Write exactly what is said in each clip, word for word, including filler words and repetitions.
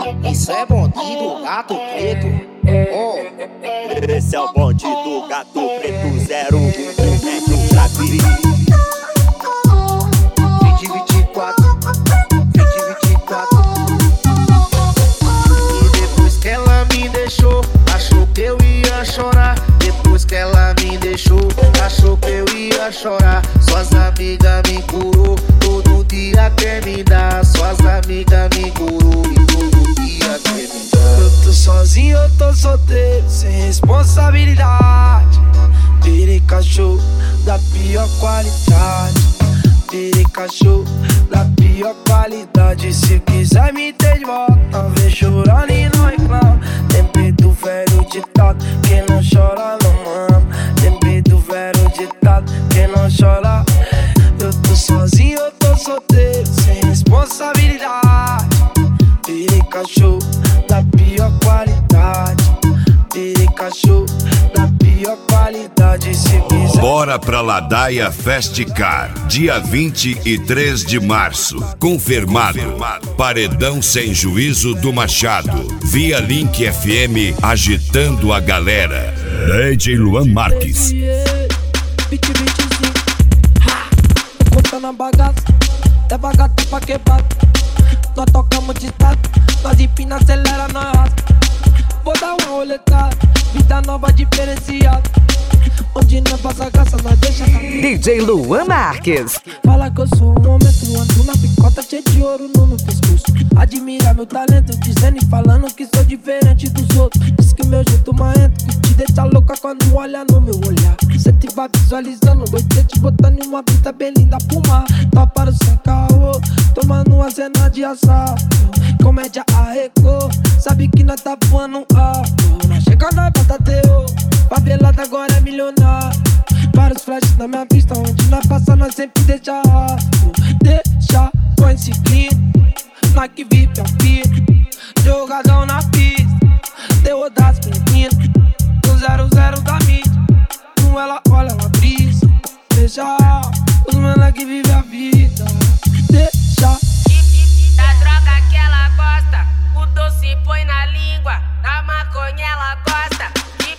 Isso é bonde do gato preto. Oh. Esse é o bonde do gato preto zero um metro pra vir. vinte e vinte e quatro, vinte e vinte e quatro. E depois que ela me deixou, achou que eu ia chorar. Depois que ela me deixou, achou que eu ia chorar. Suas amigas me curou, todo dia quer me dar. Suas amigas me curou e todo dia quer me dar. Eu tô sozinho, eu tô solteiro, sem responsabilidade. Virei cachorro da pior qualidade. Virei cachorro da pior qualidade. Se quiser me ter de volta, vem chorando e não reclama. Lembrei do velho ditado, quem não chora não ama. Lembrei do velho ditado, quem não chora. Eu tô sozinho, eu tô solteiro, sem responsabilidade. Virei cachorro da pior qualidade. Virei cachorro da pior qualidade. Se quiser... Bora pra Ladaia Festicar, dia vinte e três de março. Confirmado. Paredão Sem Juízo do Machado. Via Link F M, agitando a galera. D J Luan Marques. vinte, vinte e cinco. Tô contando a bagaça, leva gata pra quebrar. Nós tocamos de tato, nós empina, acelera, nós rasga. Vou dar uma roletada, vida nova diferenciada. Onde não passa graça, nós deixa cair. D J Luan Marques. Fala que eu sou um momento, ando na picota cheio de ouro no meu pescoço. Admira meu talento, dizendo e falando que sou diferente dos outros. Diz que meu jeito marrento, que te deixa louca quando olha no meu olhar. Cê te vai visualizando, você te botando em uma vida bem linda pro mar. Tá para o sem caô, tomando uma cena de assalto. Comédia arrecou, sabe que nós tá voando alto. Nós chega, nós bota teu, favelada agora é milionário. Vários flashes na minha vista, onde nós passa, nós sempre deixa rastro. Deixa com esse clima, nós que vive a vida. Jogadão na pista, terror das meninas. O zero zero da mídia, com ela olha, ela brisa. Deixa os mena que vive a vida. Deixa da droga que ela gosta, o doce põe na língua, na maconha ela gosta.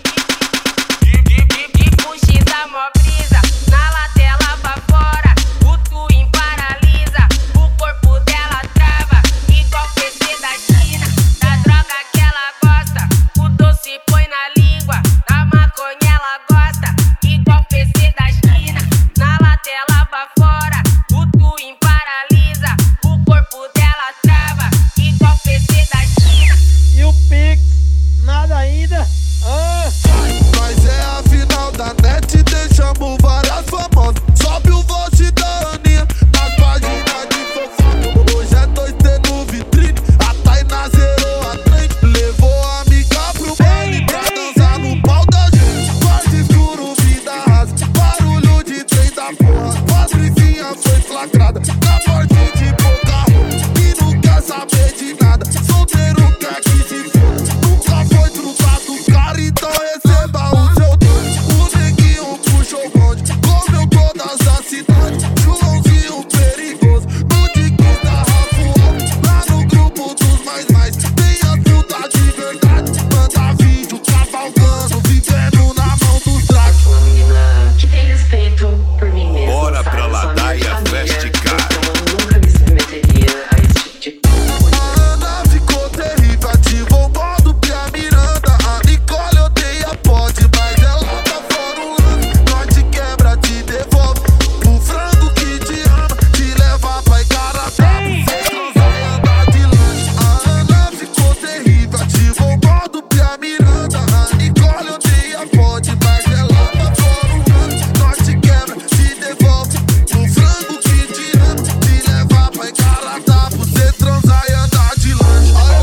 E puxa da mó brisa, na latela pra fora, o twin paralisa, o corpo dela trava, igual P C da China. Da droga que ela gosta, o doce põe na língua, na maconha ela gosta, igual P C da China. Na latela pra fora, o twin paralisa, o corpo dela trava, igual P C da China. E o Pix, nada ainda. Ah. Mas é a final da net, deixamos várias famosas. Sobe o vote da Aninha nas páginas de fofoca. Hoje é dois T no vitrine, a Tainá zerou a trem. Levou a amiga pro baile pra dançar no pau da gente. Quarto escuro, vida rasa, barulho de trem da porra. Patricinha foi flagrada na porta de pouca roupa. E não quer saber de nada, solteiro quer que se foda. Nunca foi trocado cara, então receba o seu dono. O neguinho puxou o bonde, comeu todas as cidades. Joãozinho perigoso, no Dicos da Rafuel. Lá no grupo dos mais mais, tem a puta de verdade. Manda vídeo cavalgando, vivendo na mão dos dragos. Uma menina que tem respeito por mim mesma. Bora pra sabe? Sou Ladaia amiga, Festicar. então eu nunca me submeteria a esse tipo de coisa. A Ana ficou terrível, ativou o modo Pia Miranda. A Nicole odeia pode, mas ela tá fora um lance. Nós te quebra, te devolve o frango que te ama, te leva pra Igarapé. Cê transar e andar de lanche. A Ana ficou terrível, ativou o modo Pia Miranda. A Nicole odeia pode, mas ela tá fora um lance. Nós te quebra, te devolve o frango que te ama, te leva pra Igarapé. Você transar e andar de lanche. Aí,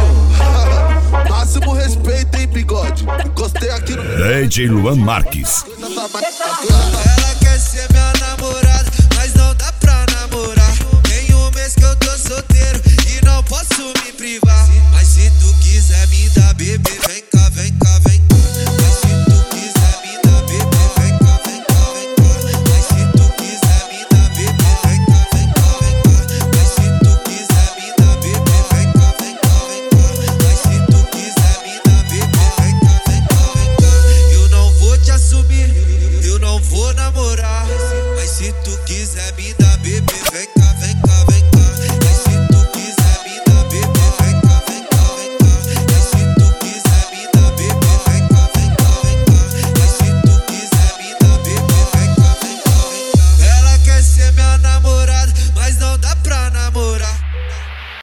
gordinho, máximo respeito, hein, bigode. Gostei aqui no... D J Luan Marques. Ela quer ser minha namorada, mas não dá pra namorar. Tem um mês que eu tô solteiro e não posso me privar. Mas se tu quiser me dar bebê, vem cá, vem cá, vem cá. Mas se tu quiser me dar bebê, vem cá, vem cá, vem cá. Mas se tu quiser me dar bebê, vem cá, vem cá, vem cá. Mas se tu quiser me dar bebê, vem cá, vem cá, vem cá. namorar. Mas se tu quiser me dar